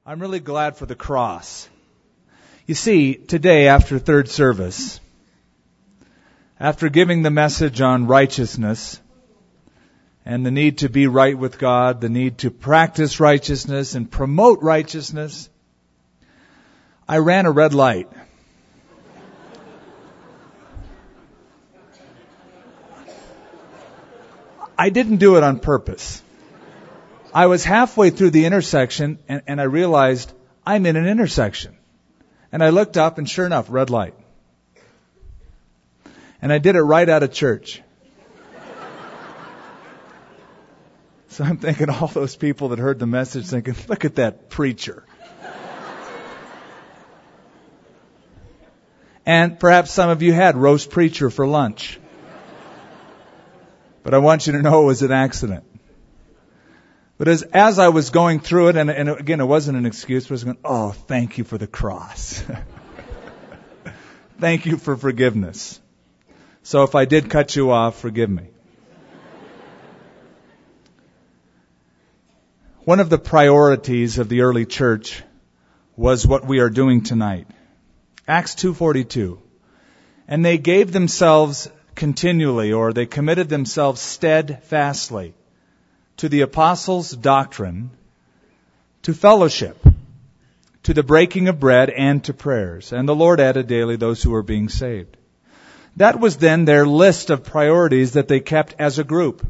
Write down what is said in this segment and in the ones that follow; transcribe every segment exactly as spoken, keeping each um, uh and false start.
I'm really glad for the cross. You see, today after third service, after giving the message on righteousness and the need to be right with God, the need to practice righteousness and promote righteousness, I ran a red light. I didn't do it on purpose. I was halfway through the intersection and, and I realized I'm in an intersection. And I looked up and sure enough, red light. And I did it right out of church. So I'm thinking all those people that heard the message thinking, look at that preacher. And perhaps some of you had roast preacher for lunch. But I want you to know it was an accident. But as as I was going through it, and, and again, it wasn't an excuse, but I was going, oh, thank you for the cross. Thank you for forgiveness. So if I did cut you off, forgive me. One of the priorities of the early church was what we are doing tonight. Acts two forty-two. And they gave themselves continually, or they committed themselves steadfastly to the apostles' doctrine, to fellowship, to the breaking of bread, and to prayers. And the Lord added daily those who were being saved. That was then their list of priorities that they kept as a group.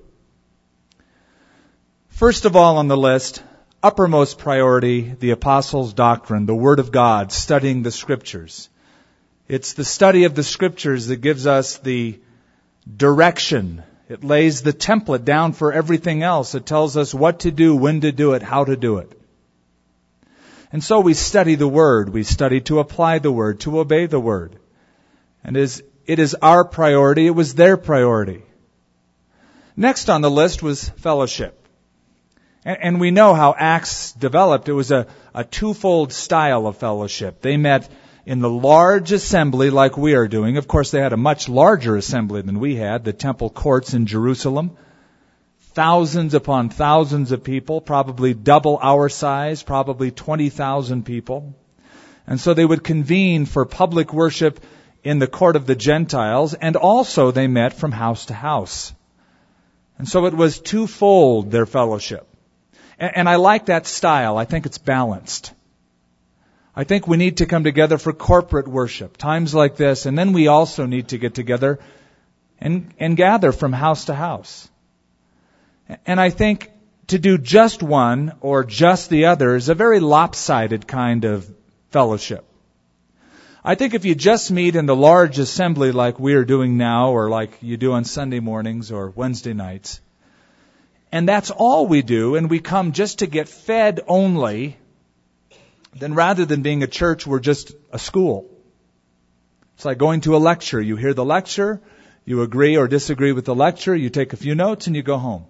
First of all on the list, uppermost priority, the apostles' doctrine, the Word of God, studying the Scriptures. It's the study of the Scriptures that gives us the direction. It lays the template down for everything else. It tells us what to do, when to do it, how to do it. And so we study the Word. We study to apply the Word, to obey the Word. And it is, it is our priority. It was their priority. Next on the list was fellowship. And, and we know how Acts developed. It was a, a twofold style of fellowship. They met in the large assembly like we are doing. Of course, they had a much larger assembly than we had, the temple courts in Jerusalem. Thousands upon thousands of people, probably double our size, probably twenty thousand people. And so they would convene for public worship in the court of the Gentiles, and also they met from house to house. And so it was twofold, their fellowship. And, and I like that style. I think it's balanced. I think we need to come together for corporate worship, times like this, and then we also need to get together and, and gather from house to house. And I think to do just one or just the other is a very lopsided kind of fellowship. I think if you just meet in the large assembly like we are doing now, or like you do on Sunday mornings or Wednesday nights, and that's all we do, and we come just to get fed only, then rather than being a church, we're just a school. It's like going to a lecture. You hear the lecture, you agree or disagree with the lecture, you take a few notes, and you go home.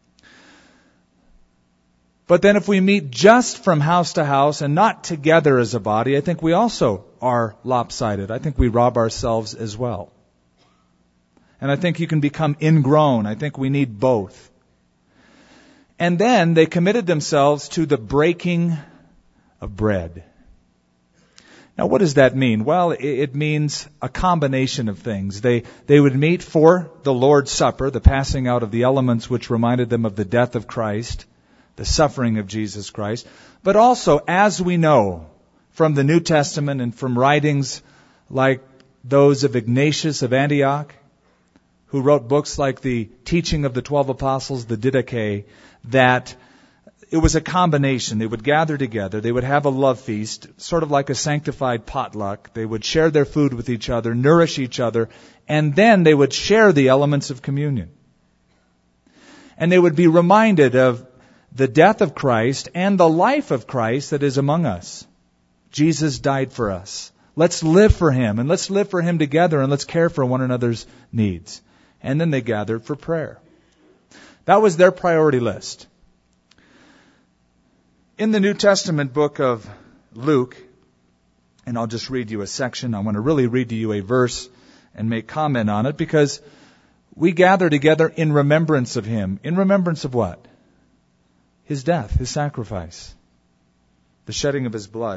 But then if we meet just from house to house and not together as a body, I think we also are lopsided. I think we rob ourselves as well. And I think you can become ingrown. I think we need both. And then they committed themselves to the breaking of bread. Now, what does that mean? Well, it means a combination of things. They they would meet for the Lord's Supper, the passing out of the elements which reminded them of the death of Christ, the suffering of Jesus Christ. But also, as we know from the New Testament and from writings like those of Ignatius of Antioch, who wrote books like the Teaching of the Twelve Apostles, the Didache, that it was a combination. They would gather together. They would have a love feast, sort of like a sanctified potluck. They would share their food with each other, nourish each other, and then they would share the elements of communion. And they would be reminded of the death of Christ and the life of Christ that is among us. Jesus died for us. Let's live for Him, and let's live for Him together, and let's care for one another's needs. And then they gathered for prayer. That was their priority list. In the New Testament book of Luke, and I'll just read you a section. I want to really read to you a verse and make comment on it, because we gather together in remembrance of Him. In remembrance of what? His death, His sacrifice. the shedding of his blood.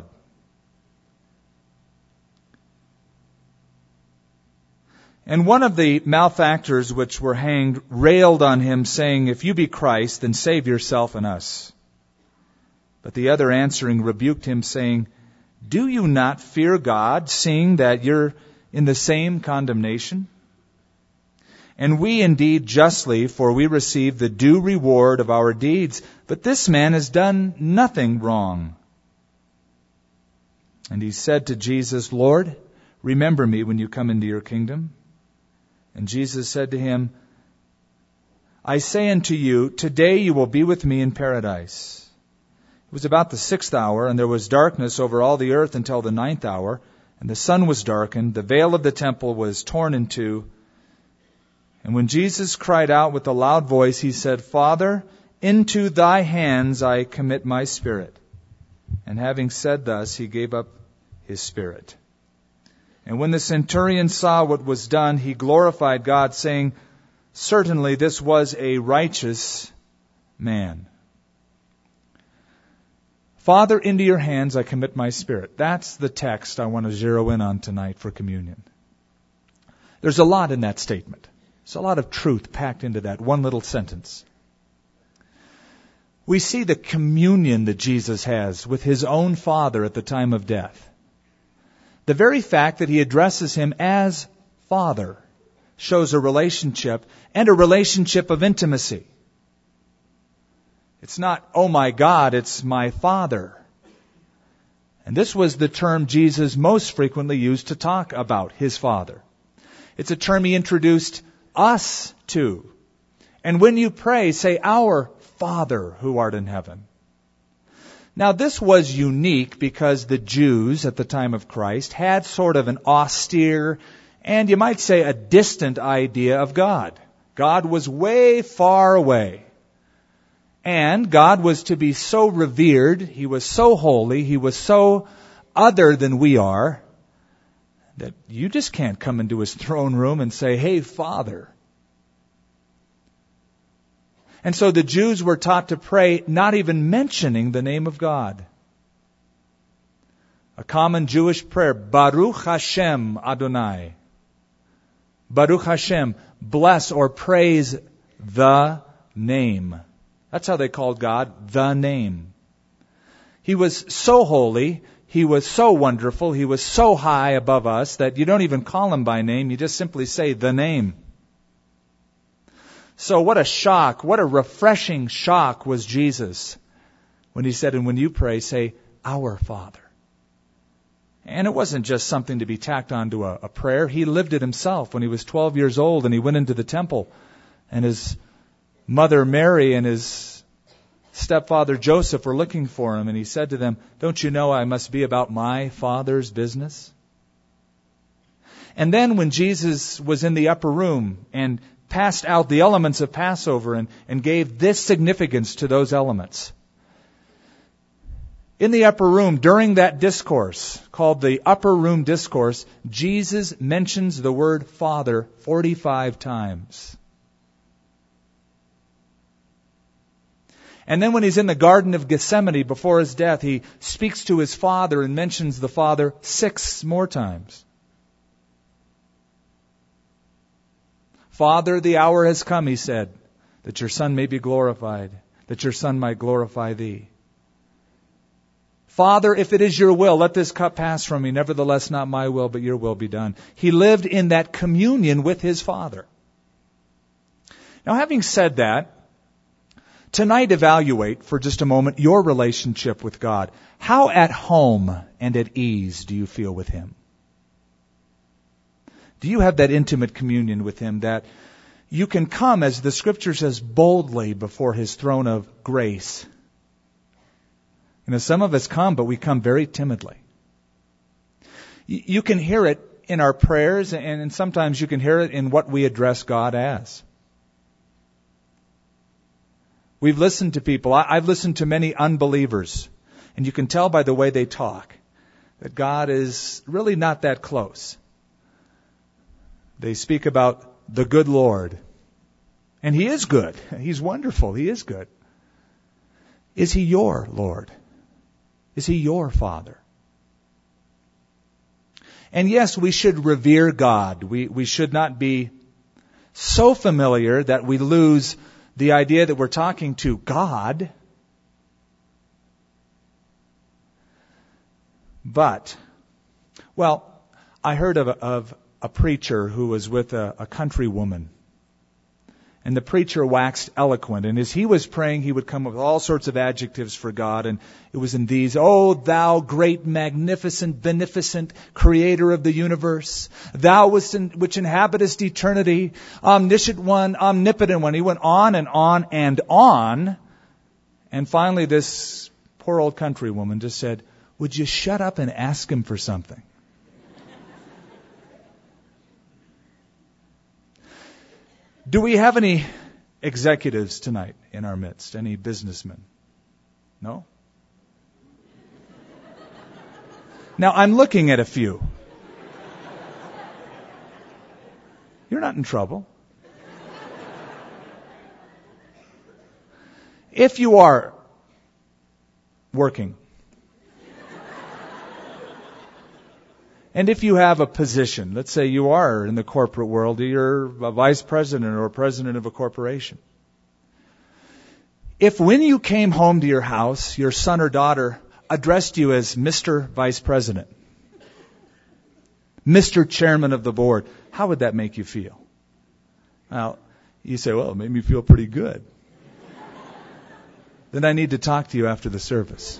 And one of the malefactors which were hanged railed on him, saying, "If you be Christ, then save yourself and us." But the other answering rebuked him, saying, "Do you not fear God, seeing that you're in the same condemnation? And we indeed justly, for we receive the due reward of our deeds, but this man has done nothing wrong." And he said to Jesus, "Lord, remember me when you come into your kingdom." And Jesus said to him, "I say unto you, today you will be with me in paradise." It was about the sixth hour, and there was darkness over all the earth until the ninth hour, and the sun was darkened, the veil of the temple was torn in two. And when Jesus cried out with a loud voice, he said, "Father, into thy hands I commit my spirit." And having said thus, he gave up his spirit. And when the centurion saw what was done, he glorified God, saying, "Certainly this was a righteous man." Father, into your hands I commit my spirit. That's the text I want to zero in on tonight for communion. There's a lot in that statement. There's a lot of truth packed into that one little sentence. We see the communion that Jesus has with his own Father at the time of death. The very fact that he addresses him as Father shows a relationship, and a relationship of intimacy. It's not, "Oh my God," it's "my Father." And this was the term Jesus most frequently used to talk about his Father. It's a term he introduced us to. And when you pray, say, "Our Father who art in heaven." Now, this was unique because the Jews at the time of Christ had sort of an austere and you might say a distant idea of God. God was way far away. And God was to be so revered, He was so holy, He was so other than we are, that you just can't come into His throne room and say, "Hey, Father." And so the Jews were taught to pray not even mentioning the name of God. A common Jewish prayer, Baruch Hashem Adonai. Baruch Hashem, bless or praise the name. That's how they called God, the name. He was so holy, He was so wonderful, He was so high above us that you don't even call Him by name, you just simply say the name. So what a shock, what a refreshing shock was Jesus when He said, and when you pray, say, "Our Father." And it wasn't just something to be tacked onto a, a prayer. He lived it Himself when He was twelve years old and He went into the temple. And His mother Mary and His stepfather Joseph were looking for Him. And He said to them, "Don't you know I must be about my Father's business?" And then when Jesus was in the upper room and passed out the elements of Passover and, and gave this significance to those elements. In the upper room, during that discourse, called the Upper Room Discourse, Jesus mentions the word Father forty-five times. And then when He's in the Garden of Gethsemane before His death, He speaks to His Father and mentions the Father six more times. "Father, the hour has come," He said, "that your Son may be glorified, that your Son might glorify thee. Father, if it is your will, let this cup pass from me. Nevertheless, not my will, but your will be done." He lived in that communion with His Father. Now, having said that, tonight evaluate for just a moment your relationship with God. How at home and at ease do you feel with Him? Do you have that intimate communion with Him that you can come, as the Scripture says, boldly before His throne of grace? You know, some of us come, but we come very timidly. You can hear it in our prayers, and sometimes you can hear it in what we address God as. We've listened to people. I've listened to many unbelievers, and you can tell by the way they talk that God is really not that close. They speak about the good Lord. And He is good. He's wonderful. He is good. Is He your Lord? Is He your Father? And yes, we should revere God. We, we should not be so familiar that we lose the idea that we're talking to God. But, well, I heard of a, of a preacher who was with a, a country woman. And the preacher waxed eloquent. And as he was praying, he would come up with all sorts of adjectives for God. And it was in these, "O thou great, magnificent, beneficent creator of the universe, thou which inhabitest eternity, omniscient one, omnipotent one." He went on and on and on. And finally, this poor old country woman just said, "Would you shut up and ask Him for something?" Do we have any executives tonight in our midst? Any businessmen? No? Now, I'm looking at a few. You're not in trouble. If you are working, and if you have a position, let's say you are in the corporate world, you're a vice president or president of a corporation. If when you came home to your house, your son or daughter addressed you as Mister Vice President, Mister Chairman of the board, how would that make you feel? Now, you say, "Well, it made me feel pretty good." Then I need to talk to you after the service.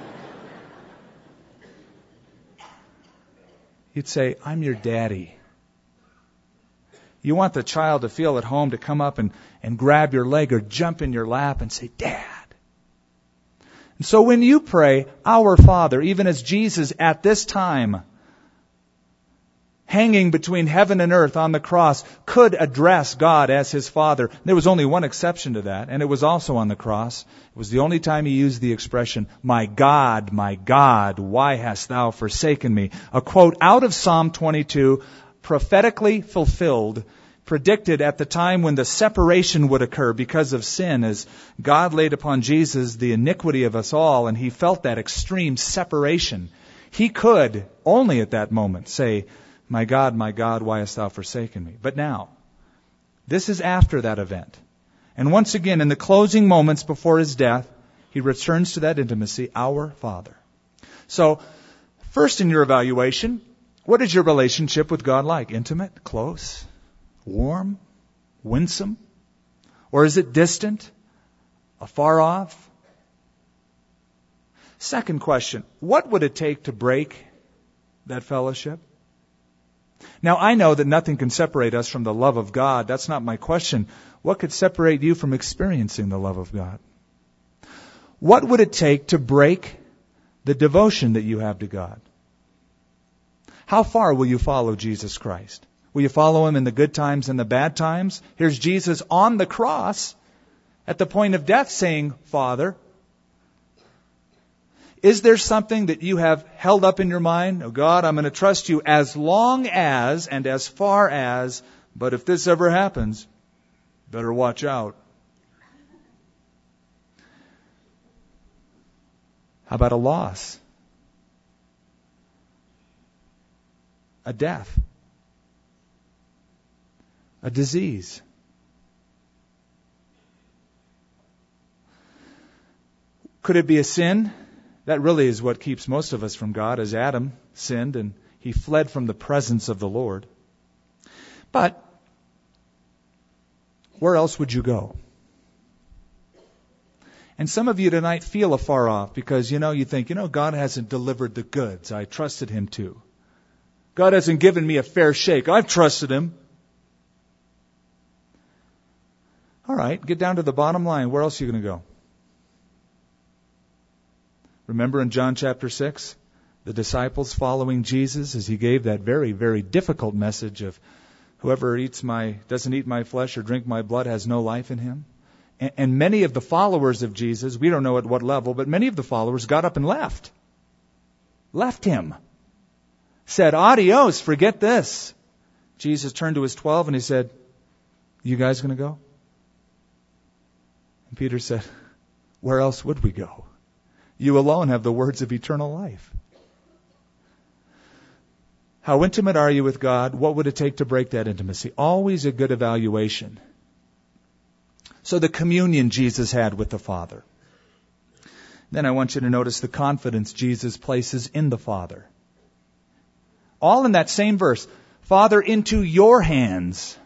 You'd say, "I'm your daddy." You want the child to feel at home, to come up and, and grab your leg or jump in your lap and say, "Dad." And so when you pray, "Our Father," even as Jesus at this time, hanging between heaven and earth on the cross, could address God as His Father. There was only one exception to that, and it was also on the cross. It was the only time He used the expression, "My God, my God, why hast thou forsaken me?" A quote out of Psalm twenty-two, prophetically fulfilled, predicted at the time when the separation would occur because of sin, as God laid upon Jesus the iniquity of us all, and He felt that extreme separation. He could, only at that moment, say, "My God, my God, why hast thou forsaken me?" But now, this is after that event. And once again, in the closing moments before His death, He returns to that intimacy, "Our Father." So, first in your evaluation, what is your relationship with God like? Intimate? Close? Warm? Winsome? Or is it distant? Afar off? Second question, what would it take to break that fellowship? Now, I know that nothing can separate us from the love of God. That's not my question. What could separate you from experiencing the love of God? What would it take to break the devotion that you have to God? How far will you follow Jesus Christ? Will you follow Him in the good times and the bad times? Here's Jesus on the cross at the point of death saying, "Father." Is there something that you have held up in your mind? "Oh God, I'm going to trust you as long as and as far as, but if this ever happens, better watch out." How about a loss? A death? A disease? Could it be a sin? That really is what keeps most of us from God, as Adam sinned and he fled from the presence of the Lord. But where else would you go? And some of you tonight feel afar off because, you know, you think, you know, God hasn't delivered the goods I trusted Him to. God hasn't given me a fair shake. I've trusted Him. All right, get down to the bottom line. Where else are you going to go? Remember in John chapter six, the disciples following Jesus as He gave that very, very difficult message of whoever eats my, doesn't eat my flesh or drink my blood has no life in him. And, and many of the followers of Jesus, we don't know at what level, but many of the followers got up and left. Left Him. Said, "Adios, forget this." Jesus turned to His twelve and He said, "You guys going to go?" And Peter said, "Where else would we go? You alone have the words of eternal life. How intimate are you with God? What would it take to break that intimacy? Always a good evaluation. So the communion Jesus had with the Father. Then I want you to notice the confidence Jesus places in the Father. All in that same verse. Father, into your hands.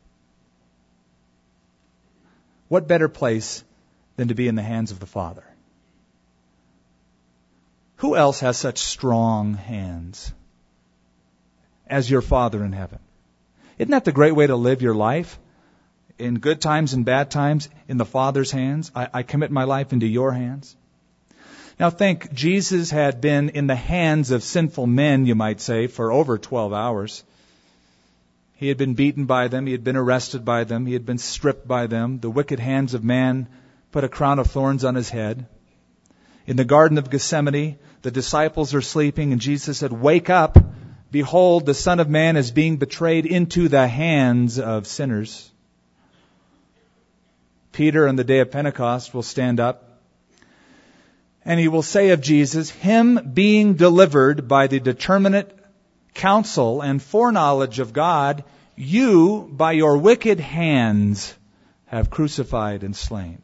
What better place than to be in the hands of the Father? Who else has such strong hands as your Father in heaven? Isn't that the great way to live your life? In good times and bad times, in the Father's hands. I, I commit my life into your hands. Now think, Jesus had been in the hands of sinful men, you might say, for over twelve hours. He had been beaten by them. He had been arrested by them. He had been stripped by them. The wicked hands of man put a crown of thorns on his head. In the Garden of Gethsemane, the disciples are sleeping, and Jesus said, "Wake up. Behold, the Son of Man is being betrayed into the hands of sinners." Peter on the day of Pentecost will stand up, and he will say of Jesus, "Him being delivered by the determinate counsel and foreknowledge of God, you by your wicked hands have crucified and slain."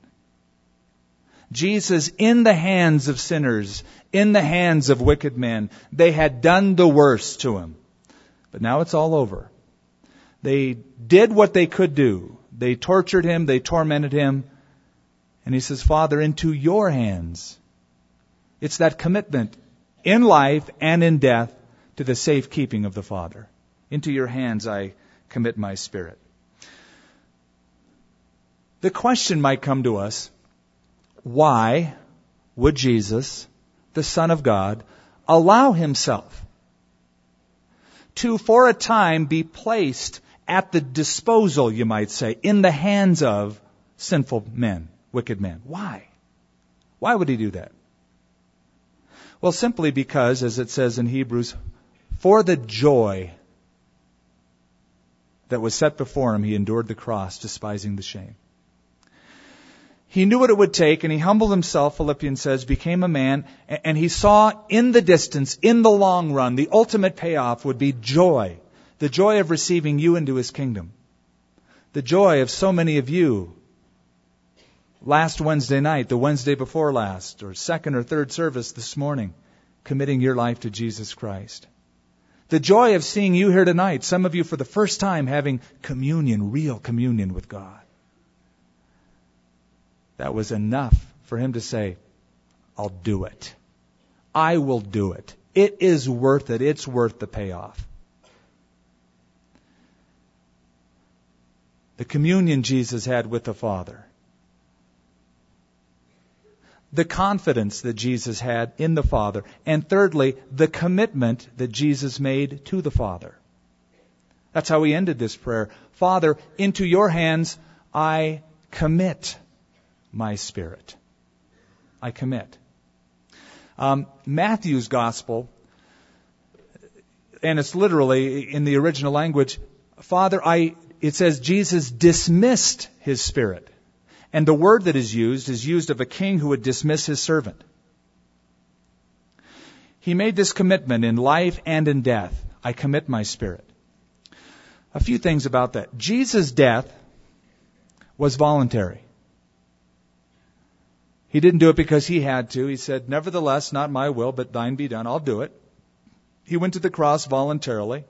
Jesus in the hands of sinners, in the hands of wicked men. They had done the worst to him. But now it's all over. They did what they could do. They tortured him, they tormented him. And he says, "Father, into your hands." It's that commitment in life and in death to the safekeeping of the Father. Into your hands I commit my spirit. The question might come to us, why would Jesus, the Son of God, allow himself to, for a time, be placed at the disposal, you might say, in the hands of sinful men, wicked men? Why? Why would he do that? Well, simply because, as it says in Hebrews, for the joy that was set before him, he endured the cross, despising the shame. He knew what it would take, and he humbled himself, Philippians says, became a man, and he saw in the distance, in the long run, the ultimate payoff would be joy. The joy of receiving you into his kingdom. The joy of so many of you last Wednesday night, the Wednesday before last, or second or third service this morning, committing your life to Jesus Christ. The joy of seeing you here tonight, some of you for the first time having communion, real communion with God. That was enough for him to say, "I'll do it. I will do it. It is worth it. It's worth the payoff." The communion Jesus had with the Father. The confidence that Jesus had in the Father. And thirdly, the commitment that Jesus made to the Father. That's how he ended this prayer. "Father, into your hands I commit my spirit." I commit. Um, Matthew's Gospel, and it's literally in the original language, Father, I, it says Jesus dismissed his spirit. And the word that is used is used of a king who would dismiss his servant. He made this commitment in life and in death. I commit my spirit. A few things about that. Jesus' death was voluntary. He didn't do it because he had to. He said, "Nevertheless, not my will, but thine be done. I'll do it." He went to the cross voluntarily.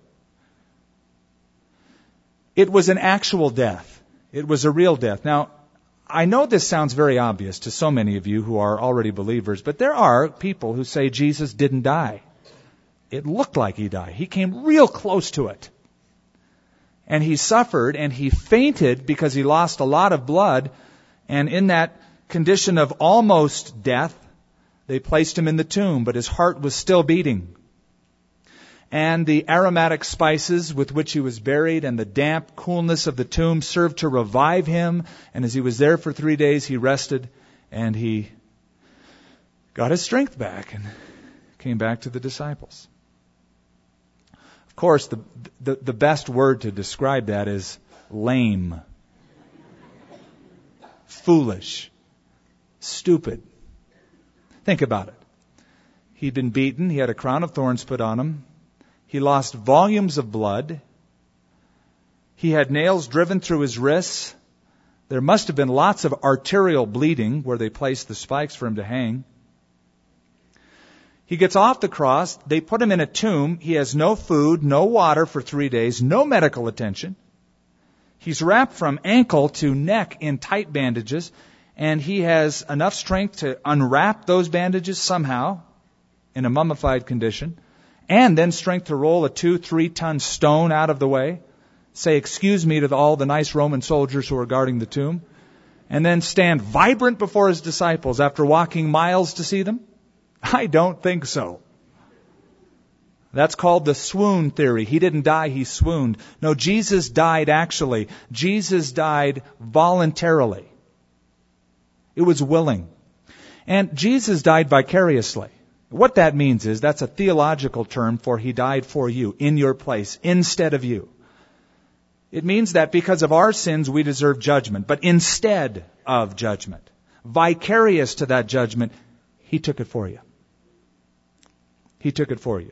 It was an actual death. It was a real death. Now, I know this sounds very obvious to so many of you who are already believers, but there are people who say Jesus didn't die. It looked like he died. He came real close to it. And he suffered and he fainted because he lost a lot of blood. And in that condition of almost death, they placed him in the tomb, but his heart was still beating. And the aromatic spices with which he was buried and the damp coolness of the tomb served to revive him. And as he was there for three days, he rested and he got his strength back and came back to the disciples. Of course, the, the, the best word to describe that is lame, foolish, stupid. Think about it. He'd been beaten. He had a crown of thorns put on him. He lost volumes of blood. He had nails driven through his wrists. There must have been lots of arterial bleeding where they placed the spikes for him to hang. He gets off the cross. They put him in a tomb. He has no food, no water for three days, no medical attention. He's wrapped from ankle to neck in tight bandages, and he has enough strength to unwrap those bandages somehow in a mummified condition, and then strength to roll a two, three ton stone out of the way, say excuse me to the, all the nice Roman soldiers who are guarding the tomb, and then stand vibrant before his disciples after walking miles to see them? I don't think so. That's called the swoon theory. He didn't die, he swooned. No, Jesus died actually. Jesus died voluntarily. It was willing. And Jesus died vicariously. What that means is that's a theological term for he died for you, in your place, instead of you. It means that because of our sins we deserve judgment, but instead of judgment, vicarious to that judgment, he took it for you. He took it for you.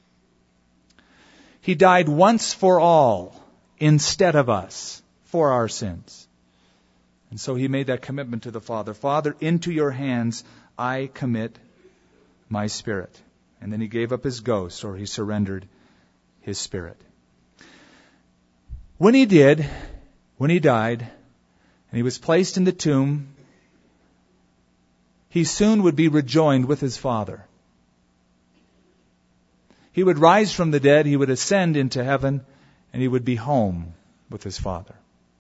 He died once for all instead of us for our sins. And so he made that commitment to the Father. Father, into your hands I commit my spirit. And then he gave up his ghost, or he surrendered his spirit. When he did, when he died, and he was placed in the tomb, he soon would be rejoined with his Father. He would rise from the dead, he would ascend into heaven, and he would be home with his Father.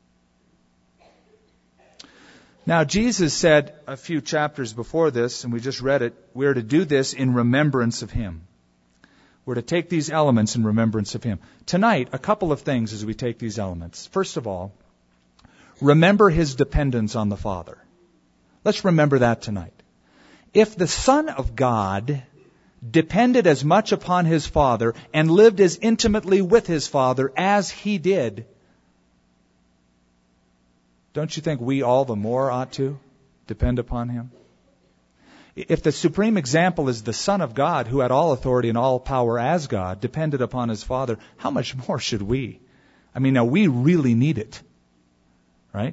Now, Jesus said a few chapters before this, and we just read it, we're to do this in remembrance of him. We're to take these elements in remembrance of him. Tonight, a couple of things as we take these elements. First of all, remember his dependence on the Father. Let's remember that tonight. If the Son of God depended as much upon his Father and lived as intimately with his Father as he did, don't you think we all the more ought to depend upon him? If the supreme example is the Son of God, who had all authority and all power as God, depended upon his Father, how much more should we? I mean, now we really need it, right?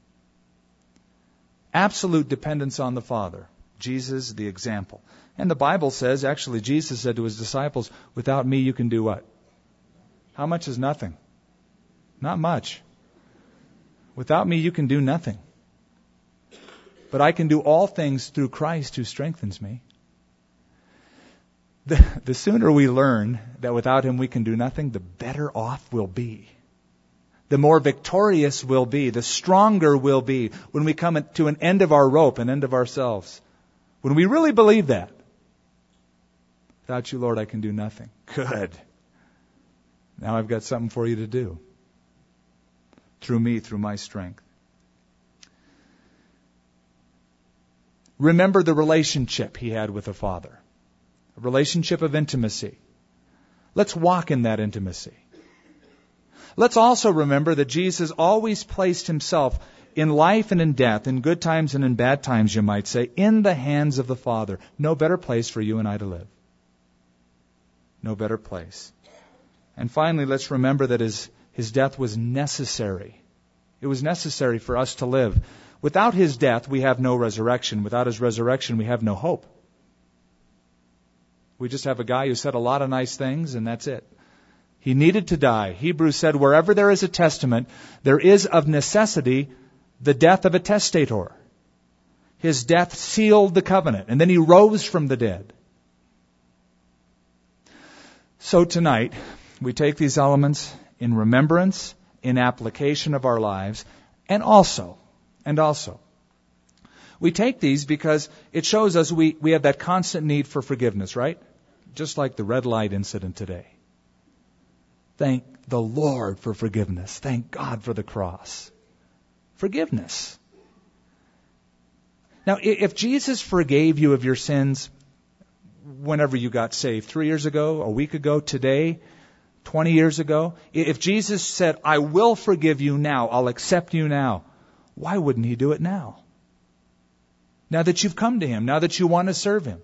Absolute dependence on the Father. Jesus, the example. And the Bible says, actually, Jesus said to his disciples, without me you can do what? How much is nothing? Not much. Without me you can do nothing. But I can do all things through Christ who strengthens me. The, the sooner we learn that without him we can do nothing, the better off we'll be. The more victorious we'll be. The stronger we'll be when we come to an end of our rope, an end of ourselves. When we really believe that. Without you, Lord, I can do nothing. Good. Now I've got something for you to do. Through me, through my strength. Remember the relationship he had with the Father. A relationship of intimacy. Let's walk in that intimacy. Let's also remember that Jesus always placed himself in life and in death, in good times and in bad times, you might say, in the hands of the Father. No better place for you and I to live. No better place. And finally, let's remember that his, his death was necessary. It was necessary for us to live. Without his death, we have no resurrection. Without his resurrection, we have no hope. We just have a guy who said a lot of nice things, and that's it. He needed to die. Hebrews said, wherever there is a testament, there is of necessity the death of a testator. His death sealed the covenant, and then he rose from the dead. So tonight, we take these elements in remembrance, in application of our lives, and also, and also, we take these because it shows us we, we have that constant need for forgiveness, right? Just like the red light incident today. Thank the Lord for forgiveness. Thank God for the cross. Forgiveness. Now, if Jesus forgave you of your sins whenever you got saved, three years ago, a week ago, today, twenty years ago, if Jesus said, I will forgive you now, I'll accept you now, why wouldn't he do it now? now that you've come to Him, now that you want to serve Him.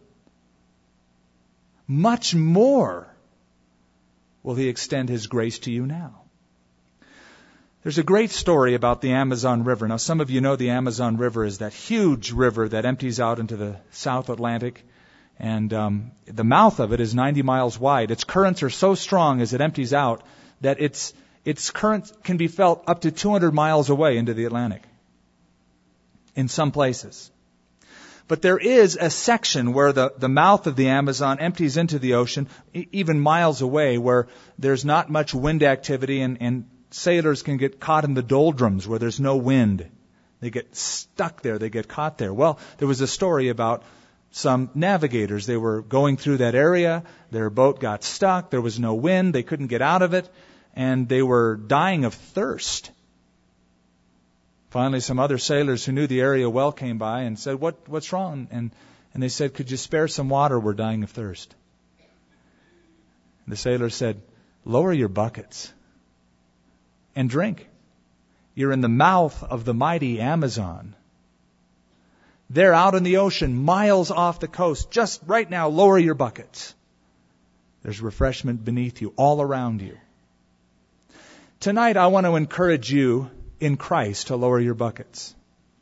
Much more will He extend His grace to you now. There's a great story about the Amazon River. Now, some of you know the Amazon River is that huge river that empties out into the South Atlantic. And um, the mouth of it is ninety miles wide. Its currents are so strong as it empties out that its its current can be felt up to two hundred miles away into the Atlantic in some places. But there is a section where the, the mouth of the Amazon empties into the ocean, e- even miles away, where there's not much wind activity, and, and sailors can get caught in the doldrums where there's no wind. They get stuck there. They get caught there. Well, there was a story about some navigators. They were going through that area. Their boat got stuck. There was no wind. They couldn't get out of it. And they were dying of thirst. Finally, some other sailors who knew the area well came by and said, what, what's wrong? And, and they said, could you spare some water? We're dying of thirst. The sailor said, lower your buckets and drink. You're in the mouth of the mighty Amazon. They're out in the ocean, miles off the coast. Just right now, lower your buckets. There's refreshment beneath you, all around you. Tonight, I want to encourage you in Christ to lower your buckets.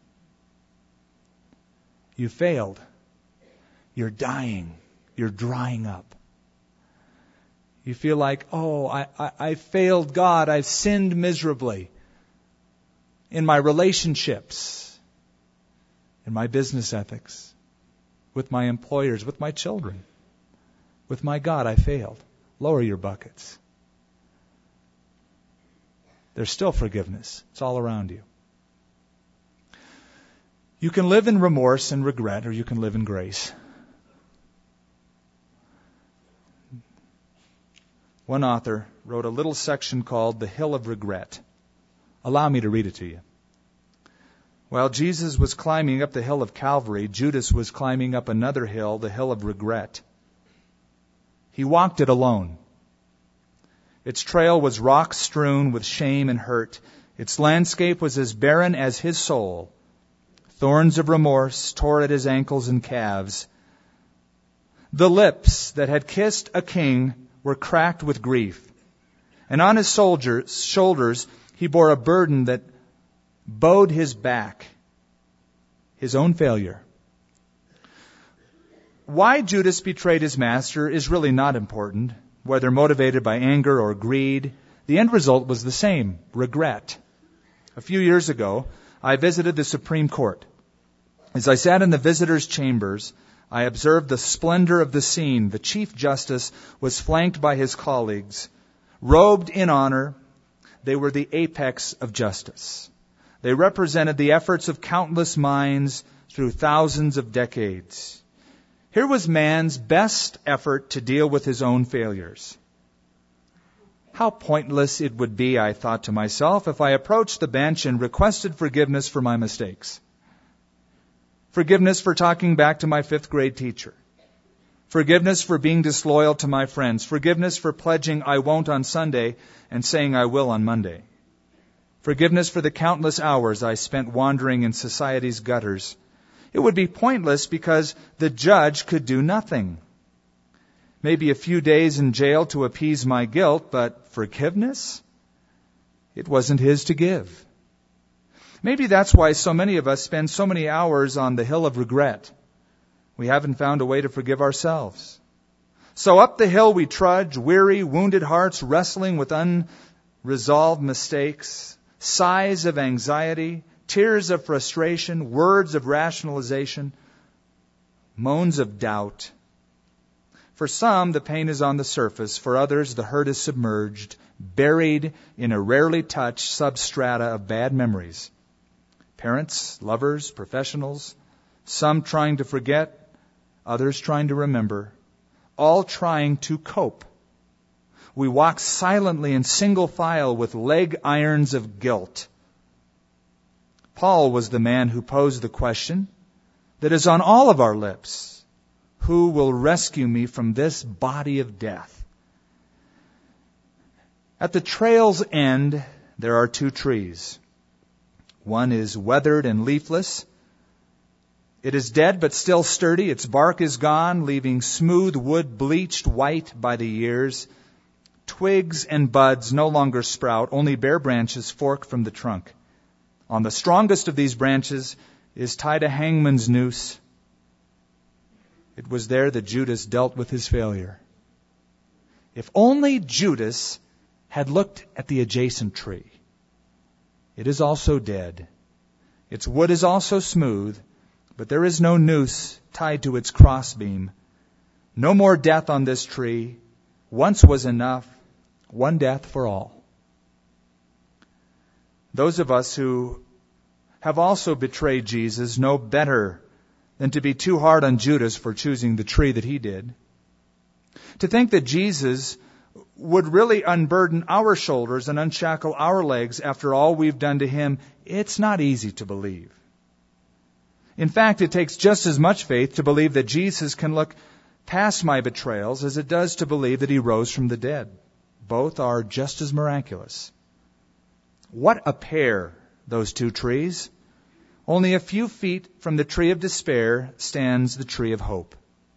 You failed. You're dying. You're drying up. You feel like, oh, I, I, I failed God. I've sinned miserably in my relationships, in my business ethics, with my employers, with my children, with my God. I failed. Lower your buckets. There's still forgiveness. It's all around you. You can live in remorse and regret, or you can live in grace. One author wrote a little section called The Hill of Regret. Allow me to read it to you. While Jesus was climbing up the hill of Calvary, Judas was climbing up another hill, the hill of regret. He walked it alone. Its trail was rock-strewn with shame and hurt. Its landscape was as barren as his soul. Thorns of remorse tore at his ankles and calves. The lips that had kissed a king were cracked with grief. And on his soldiers, shoulders he bore a burden that bowed his back, his own failure. Why Judas betrayed his master is really not important. Whether motivated by anger or greed, the end result was the same, regret. A few years ago, I visited the Supreme Court. As I sat in the visitors' chambers, I observed the splendor of the scene. The Chief Justice was flanked by his colleagues. Robed in honor, they were the apex of justice. They represented the efforts of countless minds through thousands of decades. Here was man's best effort to deal with his own failures. How pointless it would be, I thought to myself, if I approached the bench and requested forgiveness for my mistakes. Forgiveness for talking back to my fifth grade teacher. Forgiveness for being disloyal to my friends. Forgiveness for pledging I won't on Sunday and saying I will on Monday. Forgiveness for the countless hours I spent wandering in society's gutters. It would be pointless because the judge could do nothing. Maybe a few days in jail to appease my guilt, but forgiveness? It wasn't his to give. Maybe that's why so many of us spend so many hours on the hill of regret. We haven't found a way to forgive ourselves. So up the hill we trudge, weary, wounded hearts wrestling with unresolved mistakes, sighs of anxiety, tears of frustration, words of rationalization, moans of doubt. For some, the pain is on the surface. For others, the hurt is submerged, buried in a rarely touched substrata of bad memories. Parents, lovers, professionals, some trying to forget, others trying to remember, all trying to cope. We walk silently in single file with leg irons of guilt. Paul was the man who posed the question that is on all of our lips. Who will rescue me from this body of death? At the trail's end, there are two trees. One is weathered and leafless. It is dead but still sturdy. Its bark is gone, leaving smooth wood bleached white by the years. Twigs and buds no longer sprout, only bare branches fork from the trunk. On the strongest of these branches is tied a hangman's noose. It was there that Judas dealt with his failure. If only Judas had looked at the adjacent tree. It is also dead. Its wood is also smooth, but there is no noose tied to its crossbeam. No more death on this tree. Once was enough, one death for all. Those of us who have also betrayed Jesus know better than to be too hard on Judas for choosing the tree that he did. To think that Jesus would really unburden our shoulders and unshackle our legs after all we've done to him, it's not easy to believe. In fact, it takes just as much faith to believe that Jesus can look past my betrayals as it does to believe that he rose from the dead. Both are just as miraculous. What a pair, those two trees. Only a few feet from the tree of despair stands the tree of hope.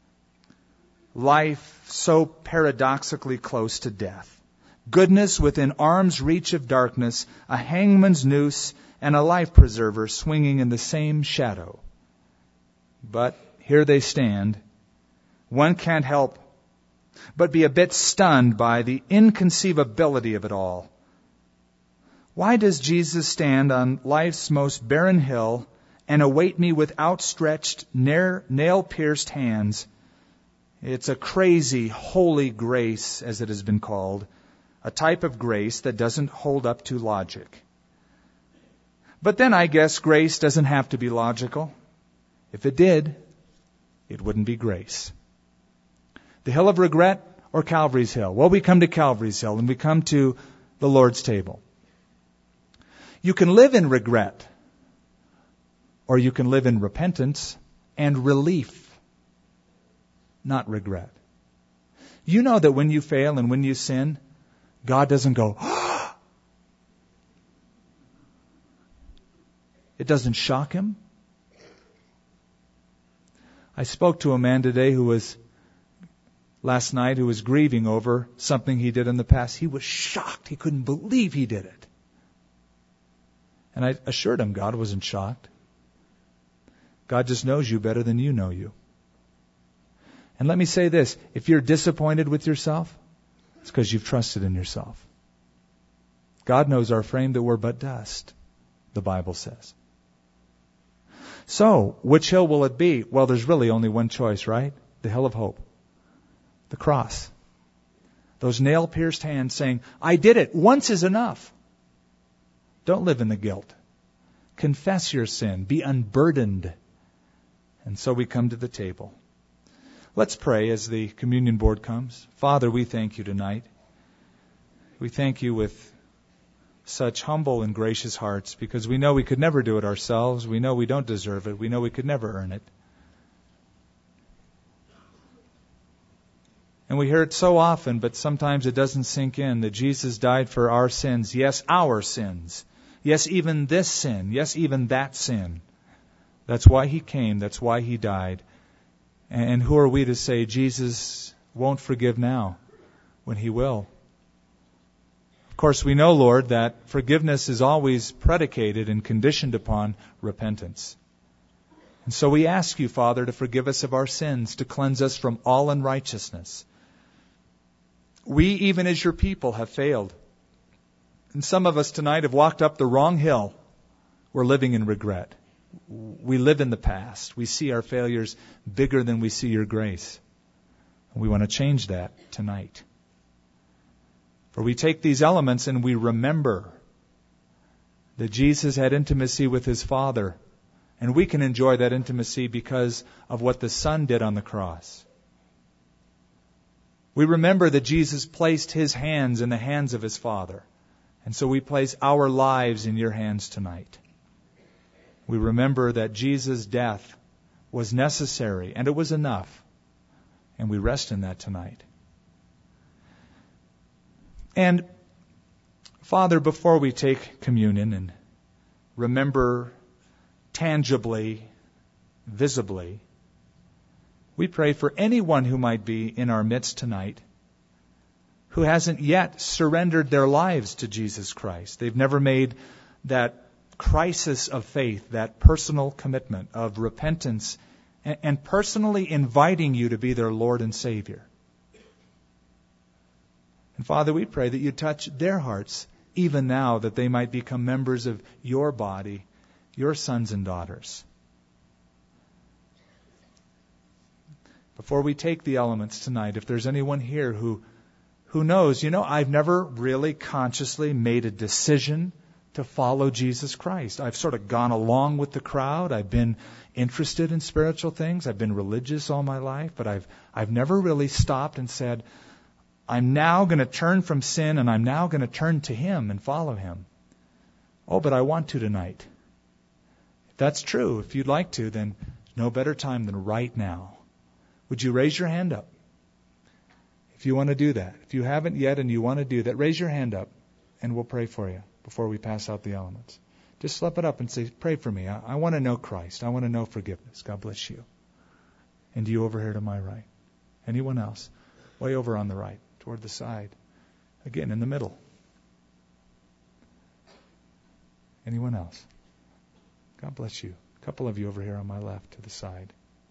Life so paradoxically close to death. Goodness within arm's reach of darkness, a hangman's noose, and a life preserver swinging in the same shadow. But here they stand. One can't help but be a bit stunned by the inconceivability of it all. Why does Jesus stand on life's most barren hill and await me with outstretched, nail-pierced hands? It's a crazy, holy grace, as it has been called, a type of grace that doesn't hold up to logic. But then I guess grace doesn't have to be logical. If it did, it wouldn't be grace. The hill of regret or Calvary's hill? Well, we come to Calvary's hill and we come to the Lord's table. You can live in regret, or you can live in repentance and relief, not regret. You know that when you fail and when you sin, God doesn't go, ah! It doesn't shock him. I spoke to a man today who was, last night, who was grieving over something he did in the past. He was shocked. He couldn't believe he did it. And I assured him God wasn't shocked. God just knows you better than you know you. And let me say this, if you're disappointed with yourself, it's because you've trusted in yourself. God knows our frame that we're but dust, the Bible says. So, which hill will it be? Well, there's really only one choice, right? The hill of hope. The cross. Those nail-pierced hands saying, I did it. Once is enough. Don't live in the guilt. Confess your sin. Be unburdened. And so we come to the table. Let's pray as the communion board comes. Father, we thank you tonight. We thank you with such humble and gracious hearts because we know we could never do it ourselves. We know we don't deserve it. We know we could never earn it. And we hear it so often, but sometimes it doesn't sink in that Jesus died for our sins. Yes, our sins. Yes, even this sin. Yes, even that sin. That's why he came. That's why he died. And who are we to say Jesus won't forgive now when he will? Of course, we know, Lord, that forgiveness is always predicated and conditioned upon repentance. And so we ask you, Father, to forgive us of our sins, to cleanse us from all unrighteousness. We, even as your people, have failed. And some of us tonight have walked up the wrong hill. We're living in regret. We live in the past. We see our failures bigger than we see your grace. We want to change that tonight. For we take these elements and we remember that Jesus had intimacy with his Father. And we can enjoy that intimacy because of what the Son did on the cross. We remember that Jesus placed his hands in the hands of his Father. And so we place our lives in your hands tonight. We remember that Jesus' death was necessary and it was enough. And we rest in that tonight. And Father, before we take communion and remember tangibly visibly. We pray for anyone who might be in our midst tonight who hasn't yet surrendered their lives to Jesus Christ. They've never made that crisis of faith, that personal commitment of repentance, and, and personally inviting you to be their Lord and Savior. And Father, we pray that you touch their hearts even now, that they might become members of your body, your sons and daughters. Before we take the elements tonight, if there's anyone here who who knows, you know, I've never really consciously made a decision to follow Jesus Christ. I've sort of gone along with the crowd. I've been interested in spiritual things. I've been religious all my life, but I've I've never really stopped and said, I'm now going to turn from sin and I'm now going to turn to Him and follow Him. Oh, but I want to tonight. If that's true, if you'd like to, then no better time than right now. Would you raise your hand up? If you want to do that. If you haven't yet and you want to do that, raise your hand up and we'll pray for you before we pass out the elements. Just slip it up and say, pray for me. I, I want to know Christ. I want to know forgiveness. God bless you. And you over here to my right. Anyone else? Way over on the right, toward the side. Again, in the middle. Anyone else? God bless you. A couple of you over here on my left to the side.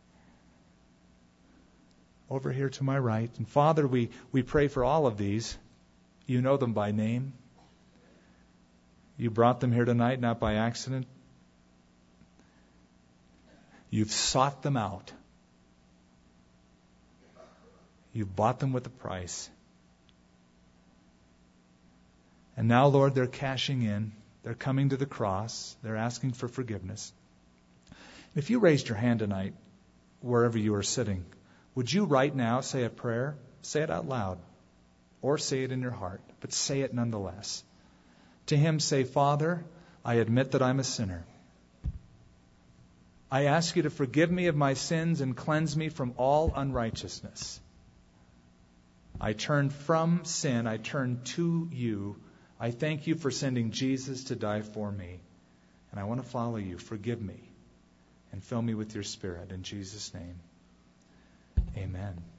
Over here to my right. And Father, we, we pray for all of these. You know them by name. You brought them here tonight not by accident. You've sought them out. You've bought them with a price. And now, Lord, they're cashing in. They're coming to the cross. They're asking for forgiveness. If you raised your hand tonight, wherever you are sitting, would you right now say a prayer? Say it out loud. Or say it in your heart. But say it nonetheless. To Him say, Father, I admit that I'm a sinner. I ask you to forgive me of my sins and cleanse me from all unrighteousness. I turn from sin. I turn to you. I thank you for sending Jesus to die for me. And I want to follow you. Forgive me. And fill me with your Spirit. In Jesus' name. Amen.